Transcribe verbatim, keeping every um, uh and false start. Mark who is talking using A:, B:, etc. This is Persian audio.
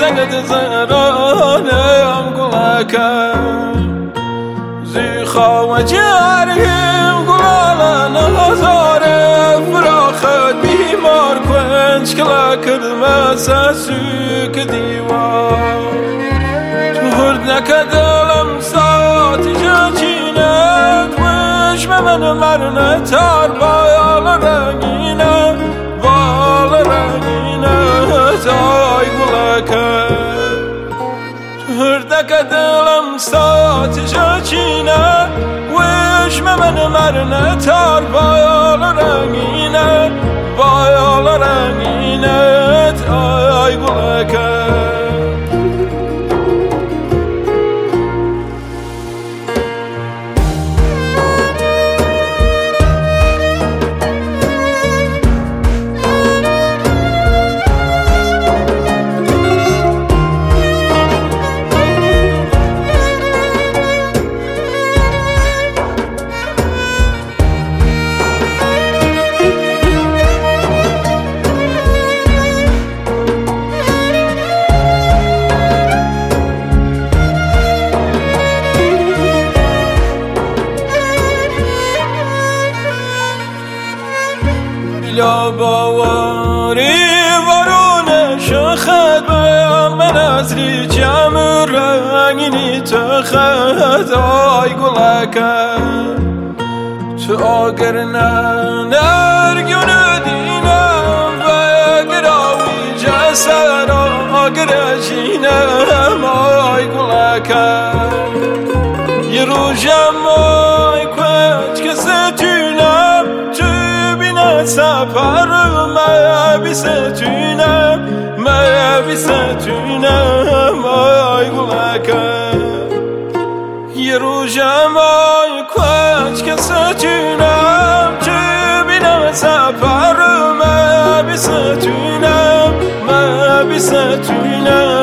A: نقد زرانم گلکم زیخا و جرگیم گلالن هزاره فراخت بیمار کنج کلا کدمه سسوک دیوار تو هرد نکدلم ساعت جاچینت وشم من مرنه تار بایال رنگینه بال رنگینه تای گلکم تو هرد نکدلم ساعت جاچینه وشم من مرنه تار بایال رنگینه بایال رنگینه تای گلکم بلا باوری وارون شخد بیان من از ریچم رنگینی تخد آی گلکم تو آگر نرگون دینم و گراوی جسر آگر جینم آی گلکم یه روشم آی کچ که ستونم سفر ما بیستونم ما بیستونم آی گلکم یه روزم آی کچ که ستونم چه بینم سفر ما بیستونم ما بیستونم